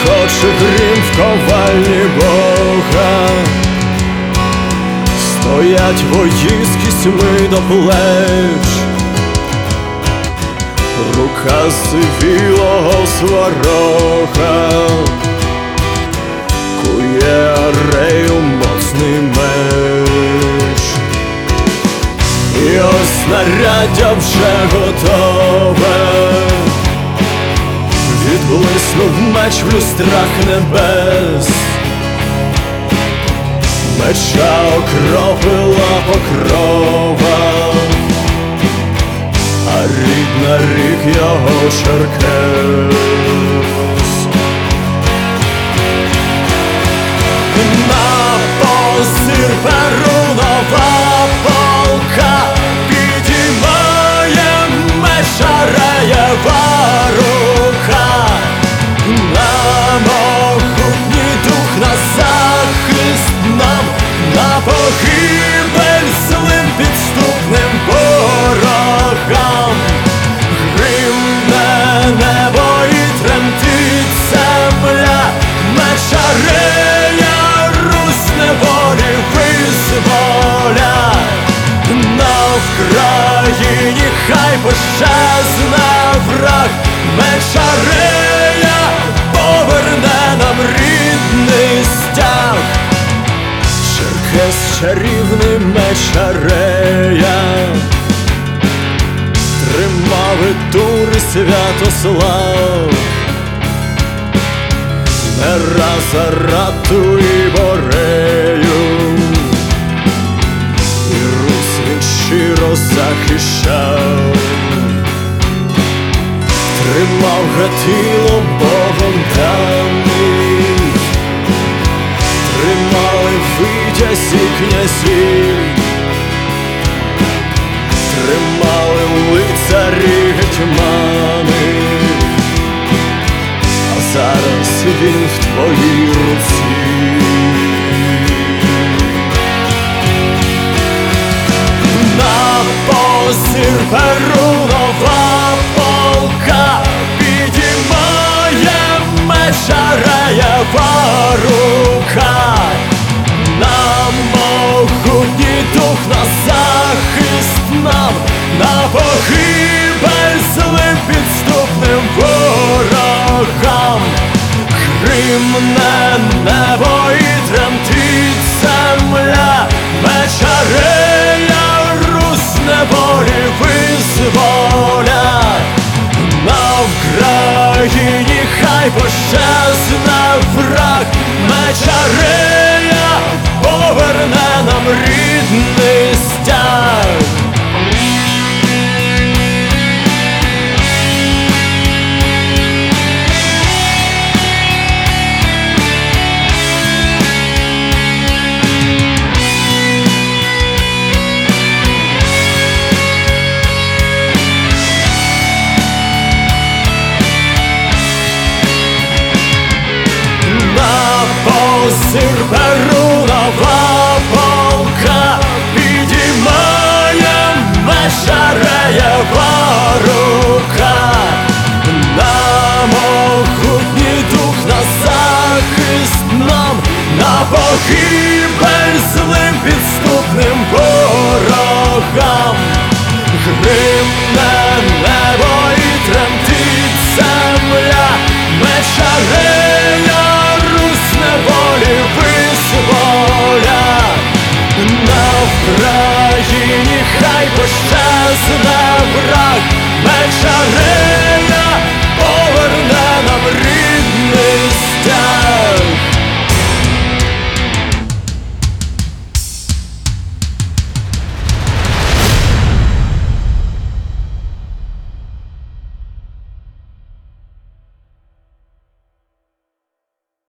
грохоче грім в ковальні Бога, стоять вої з кісьми до плеч, рука сивілого сварога кує арею моцний меч. І ось знаряддя вже готове, відблиснув меч в люстрах небес, меча окропила покрова, а рід нарік його черкес. На позір перунова полка підіймає меч Ареєва рука, на могутній дух, на захист нам, на погибель злим підступним ворогам. Гримне небо і тремтить земля, меч Арея Русь неволі визволя. На Вкраїні хай пощезне враг, меч Арея поверне нам рідний стяг. Черкес чарівний меч Арея тримав і Тур, і Святослав, не раз Арату і Борею, і Русь він щиро захищав. Тримав Гатило Богом даний, тримали витязь і князі, тримали лицарі гетьмани, а зараз він в твоїй руці. На позір перунова полка підіймає меч Ареєва рука, на могутній дух, на захист нам, на погибель злим підступним ворогам. Гримне небо і тремтить земля, меч Арея Русь неволі визволя. На Вкраїні хай пощезне враг, меч Арея поверне нам рідний стяг. Позір перунова полка підіймає меч Ареєва рука, на могутній дух, на захист нам, на погибель злим підступним ворогам. Гримне небо і тремтить земля, меч Арея Русь неволі визволя. На Вкраїні хай пощезне враг, меч Арея